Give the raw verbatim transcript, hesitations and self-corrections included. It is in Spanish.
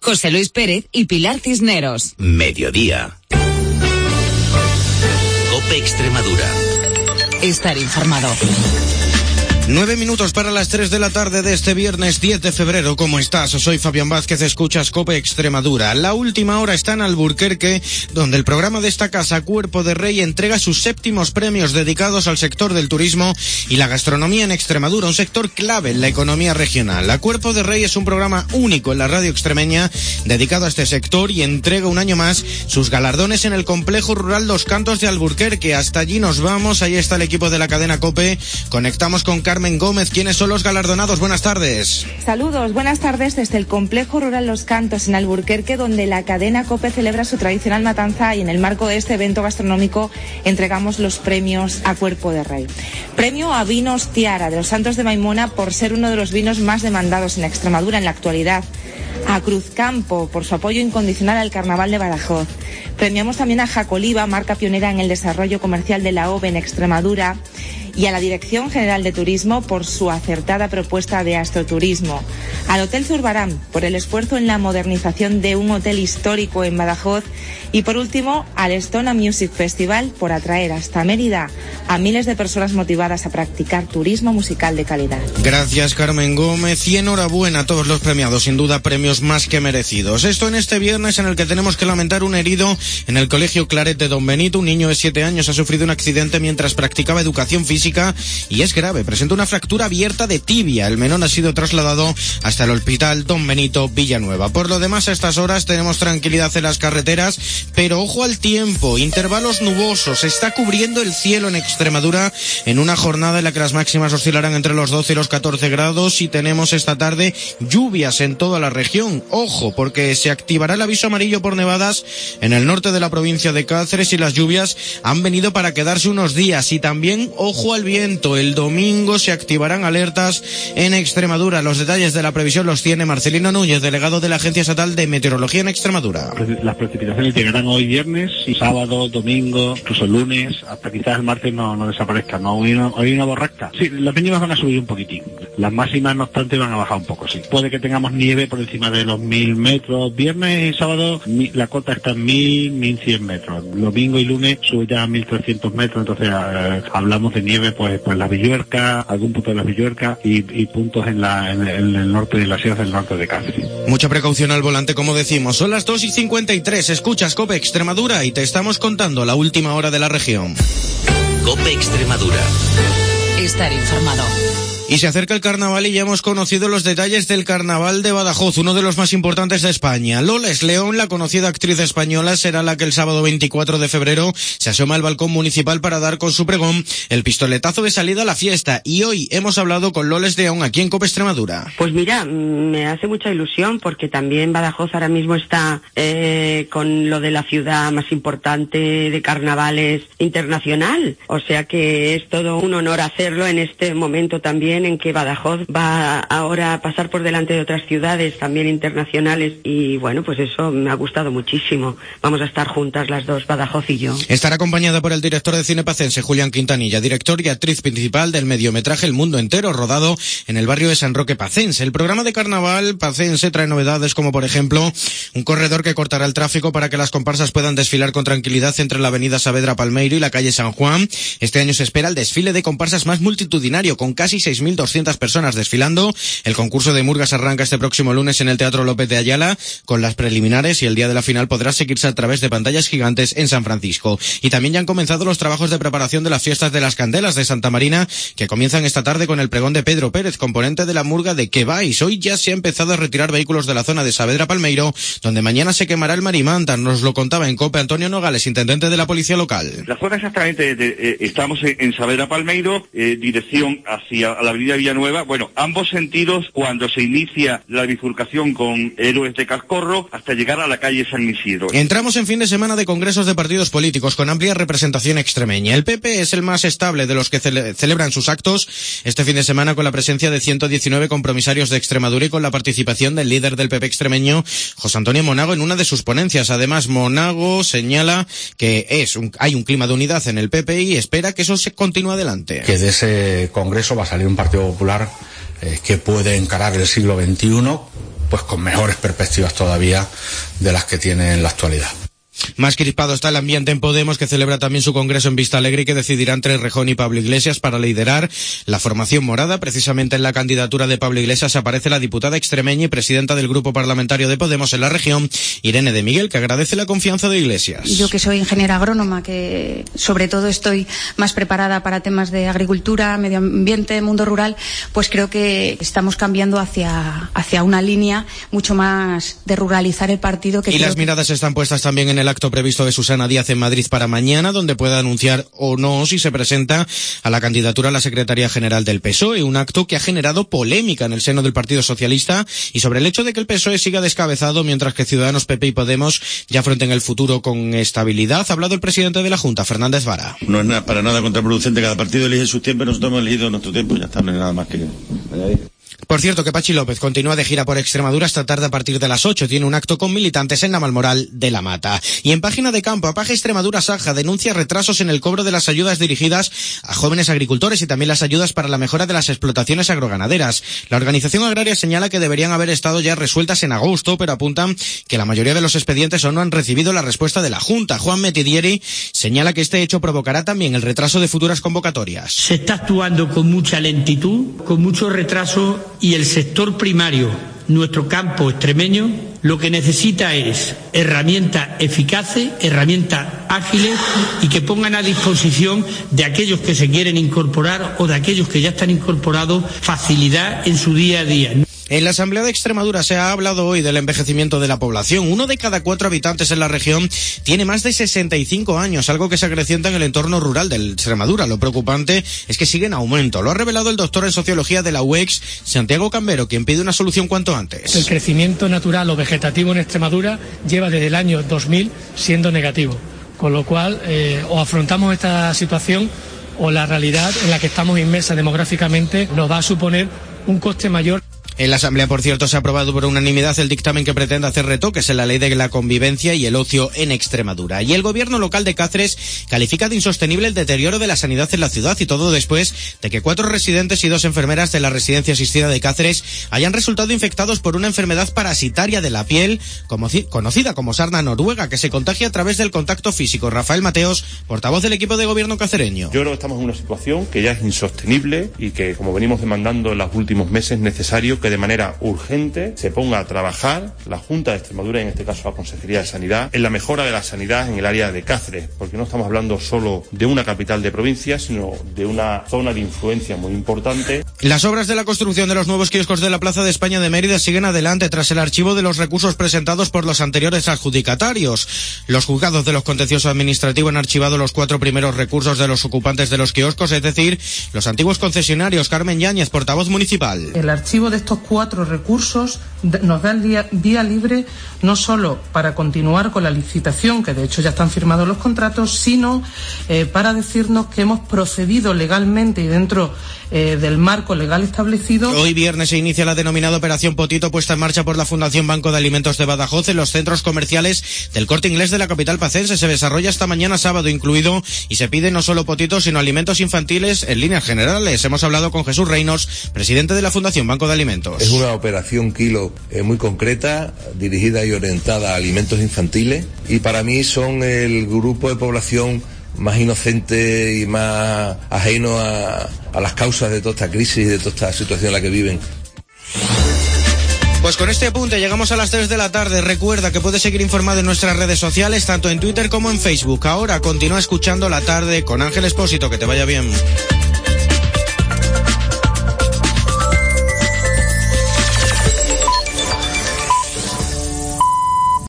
José Luis Pérez y Pilar Cisneros. Mediodía. COPE Extremadura. Estar informado. Nueve minutos para las tres de la tarde de este viernes diez de febrero. ¿Cómo estás? Soy Fabián Vázquez, escuchas COPE Extremadura. La última hora está en Alburquerque, donde el programa de esta casa, Cuerpo de Rey, entrega sus séptimos premios dedicados al sector del turismo y la gastronomía en Extremadura, un sector clave en la economía regional. La Cuerpo de Rey es un programa único en la radio extremeña dedicado a este sector y entrega un año más sus galardones en el complejo rural Los Cantos de Alburquerque. Hasta allí nos vamos, ahí está el equipo de la cadena COPE. Conectamos con Carmen Carmen Gómez. ¿Quiénes son los galardonados? Buenas tardes. Saludos, buenas tardes desde el complejo rural Los Cantos en Alburquerque, donde la cadena COPE celebra su tradicional matanza y en el marco de este evento gastronómico entregamos los premios a Cuerpo de Rey. Premio a Vinos Tiara de los Santos de Maimona por ser uno de los vinos más demandados en Extremadura en la actualidad. A Cruzcampo por su apoyo incondicional al Carnaval de Badajoz. Premiamos también a Jacoliva, marca pionera en el desarrollo comercial de la O V en Extremadura, y a la Dirección General de Turismo por su acertada propuesta de astroturismo. Al Hotel Zurbarán por el esfuerzo en la modernización de un hotel histórico en Badajoz. Y por último, al Estona Music Festival por atraer hasta Mérida a miles de personas motivadas a practicar turismo musical de calidad. Gracias, Carmen Gómez, y enhorabuena a todos los premiados, sin duda premios más que merecidos. Esto en este viernes en el que tenemos que lamentar un herido en el Colegio Claret de Don Benito. Un niño de siete años ha sufrido un accidente mientras practicaba educación física y es grave, presenta una fractura abierta de tibia. El menor ha sido trasladado hasta el Hospital Don Benito Villanueva. Por lo demás, a estas horas tenemos tranquilidad en las carreteras, pero ojo al tiempo, intervalos nubosos, está cubriendo el cielo en Extremadura en una jornada en la que las máximas oscilarán entre los doce y los catorce grados y tenemos esta tarde lluvias en toda la región. Ojo, porque se activará el aviso amarillo por nevadas en el norte de la provincia de Cáceres y las lluvias han venido para quedarse unos días. Y también ojo al viento, el domingo se activarán alertas en Extremadura. Los detalles de la previsión los tiene Marcelino Núñez, delegado de la Agencia Estatal de Meteorología en Extremadura. Las precipitaciones llegarán hoy viernes y sábado, domingo, incluso lunes, hasta quizás el martes no, no desaparezcan. No, hoy, no, hoy una borrasca. Sí, las mínimas van a subir un poquitín. Las máximas, no obstante, van a bajar un poco, sí. Puede que tengamos nieve por encima de los mil metros. Viernes y sábado mi, la cota está en mil, mil cien metros. Domingo y lunes sube ya a mil trescientos metros. Entonces eh, hablamos de nieve, pues, pues la Villuerca, algún punto de la Villuerca y, y puntos en, la, en, en el norte de la sierra del norte de Cáceres. Mucha precaución al volante, como decimos. Son las dos y cincuenta y tres. Escuchas COPE Extremadura y te estamos contando la última hora de la región. COPE Extremadura. Estar informado. Y se acerca el carnaval y ya hemos conocido los detalles del carnaval de Badajoz, uno de los más importantes de España. Loles León, la conocida actriz española, será la que el sábado veinticuatro de febrero se asoma al balcón municipal para dar con su pregón el pistoletazo de salida a la fiesta. Y hoy hemos hablado con Loles León aquí en COPE Extremadura. Pues mira, me hace mucha ilusión porque también Badajoz ahora mismo está eh, con lo de la ciudad más importante de carnavales internacional. O sea que es todo un honor hacerlo en este momento también en que Badajoz va ahora a pasar por delante de otras ciudades también internacionales y bueno, pues eso me ha gustado muchísimo. Vamos a estar juntas las dos, Badajoz y yo. Estará acompañada por el director de cine pacense, Julián Quintanilla, director y actriz principal del mediometraje El Mundo Entero, rodado en el barrio de San Roque pacense. El programa de carnaval pacense trae novedades como, por ejemplo, un corredor que cortará el tráfico para que las comparsas puedan desfilar con tranquilidad entre la avenida Saavedra Palmeiro y la calle San Juan. Este año se espera el desfile de comparsas más multitudinario, con casi seis mil doscientas personas desfilando. El concurso de murgas arranca este próximo lunes en el Teatro López de Ayala con las preliminares y el día de la final podrá seguirse a través de pantallas gigantes en San Francisco. Y también ya han comenzado los trabajos de preparación de las fiestas de las Candelas de Santa Marina, que comienzan esta tarde con el pregón de Pedro Pérez, componente de la murga de Que Vais. Hoy ya se ha empezado a retirar vehículos de la zona de Saavedra Palmeiro, donde mañana se quemará el Marimanta. Nos lo contaba en COPE Antonio Nogales, intendente de la Policía Local. La zona exactamente, de, de, estamos en, en Saavedra Palmeiro, eh, dirección hacia la avenida Villanueva. Bueno, ambos sentidos cuando se inicia la bifurcación con Héroes de Cascorro hasta llegar a la calle San Isidro. Entramos en fin de semana de congresos de partidos políticos con amplia representación extremeña. El P P es el más estable de los que cele- celebran sus actos este fin de semana con la presencia de ciento diecinueve compromisarios de Extremadura y con la participación del líder del P P extremeño, José Antonio Monago, en una de sus ponencias. Además, Monago señala que es un, hay un clima de unidad en el P P y espera que eso se continúe adelante. Que de ese congreso va a salir un Partido Popular eh, que puede encarar el siglo veintiuno pues con mejores perspectivas todavía de las que tiene en la actualidad. Más crispado está el ambiente en Podemos, que celebra también su congreso en Vista Alegre y que decidirá entre Rejón y Pablo Iglesias para liderar la formación morada. Precisamente en la candidatura de Pablo Iglesias aparece la diputada extremeña y presidenta del grupo parlamentario de Podemos en la región, Irene de Miguel, que agradece la confianza de Iglesias. Yo, que soy ingeniera agrónoma, que sobre todo estoy más preparada para temas de agricultura, medio ambiente, mundo rural, pues creo que estamos cambiando hacia, hacia una línea mucho más de ruralizar el partido. Que y las que... miradas están puestas también en el acto previsto de Susana Díaz en Madrid para mañana, donde puede anunciar o no si se presenta a la candidatura a la Secretaría General del P S O E, un acto que ha generado polémica en el seno del Partido Socialista y sobre el hecho de que el P S O E siga descabezado mientras que Ciudadanos, P P y Podemos ya afronten el futuro con estabilidad. Ha hablado el presidente de la Junta, Fernández Vara. No es nada, para nada contraproducente, cada partido elige su tiempo, nosotros hemos elegido nuestro tiempo, ya está, no hay nada más que añadir. Por cierto, que Pachi López continúa de gira por Extremadura esta tarde a partir de las ocho. Tiene un acto con militantes en Navalmoral de la Mata. Y en página de campo, Apaje Extremadura Saja denuncia retrasos en el cobro de las ayudas dirigidas a jóvenes agricultores y también las ayudas para la mejora de las explotaciones agroganaderas. La organización agraria señala que deberían haber estado ya resueltas en agosto, pero apuntan que la mayoría de los expedientes aún no han recibido la respuesta de la Junta. Juan Metidieri señala que este hecho provocará también el retraso de futuras convocatorias. Se está actuando con mucha lentitud, con mucho retraso, y el sector primario, nuestro campo extremeño, lo que necesita es herramientas eficaces, herramientas ágiles y que pongan a disposición de aquellos que se quieren incorporar o de aquellos que ya están incorporados facilidad en su día a día. En la Asamblea de Extremadura se ha hablado hoy del envejecimiento de la población. Uno de cada cuatro habitantes en la región tiene más de sesenta y cinco años, algo que se acrecienta en el entorno rural de Extremadura. Lo preocupante es que sigue en aumento. Lo ha revelado el doctor en Sociología de la U E X, Santiago Cambero, quien pide una solución cuanto antes. El crecimiento natural o vegetativo en Extremadura lleva desde el año dos mil siendo negativo, con lo cual eh, o afrontamos esta situación o la realidad en la que estamos inmersa demográficamente nos va a suponer un coste mayor. En la Asamblea, por cierto, se ha aprobado por unanimidad el dictamen que pretende hacer retoques en la ley de la convivencia y el ocio en Extremadura. Y el gobierno local de Cáceres califica de insostenible el deterioro de la sanidad en la ciudad, y todo después de que cuatro residentes y dos enfermeras de la residencia asistida de Cáceres hayan resultado infectados por una enfermedad parasitaria de la piel conocida como sarna noruega, que se contagia a través del contacto físico. Rafael Mateos, portavoz del equipo de gobierno cacereño. Yo creo que estamos en una situación que ya es insostenible y que, como venimos demandando en los últimos meses, es necesario que de manera urgente se ponga a trabajar la Junta de Extremadura, en este caso la Consejería de Sanidad, en la mejora de la sanidad en el área de Cáceres, porque no estamos hablando solo de una capital de provincia, sino de una zona de influencia muy importante. Las obras de la construcción de los nuevos kioscos de la Plaza de España de Mérida siguen adelante tras el archivo de los recursos presentados por los anteriores adjudicatarios. Los juzgados de los contenciosos administrativos han archivado los cuatro primeros recursos de los ocupantes de los kioscos, es decir, los antiguos concesionarios. Carmen Yáñez, portavoz municipal. El archivo de estos cuatro recursos nos da el vía, vía libre no solo para continuar con la licitación, que de hecho ya están firmados los contratos, sino eh, para decirnos que hemos procedido legalmente y dentro eh, del marco legal establecido. Hoy viernes se inicia la denominada Operación Potito, puesta en marcha por la Fundación Banco de Alimentos de Badajoz en los centros comerciales del Corte Inglés de la capital pacense. Se desarrolla esta mañana sábado incluido y se pide no solo potitos sino alimentos infantiles en líneas generales. Hemos hablado con Jesús Reinos, presidente de la Fundación Banco de Alimentos. Es una operación kilo eh, muy concreta, dirigida y orientada a alimentos infantiles, y para mí son el grupo de población más inocente y más ajeno a, a las causas de toda esta crisis y de toda esta situación en la que viven. Pues con este apunte llegamos a las tres de la tarde. Recuerda que puedes seguir informado en nuestras redes sociales, tanto en Twitter como en Facebook. Ahora continúa escuchando La Tarde con Ángel Expósito. Que te vaya bien.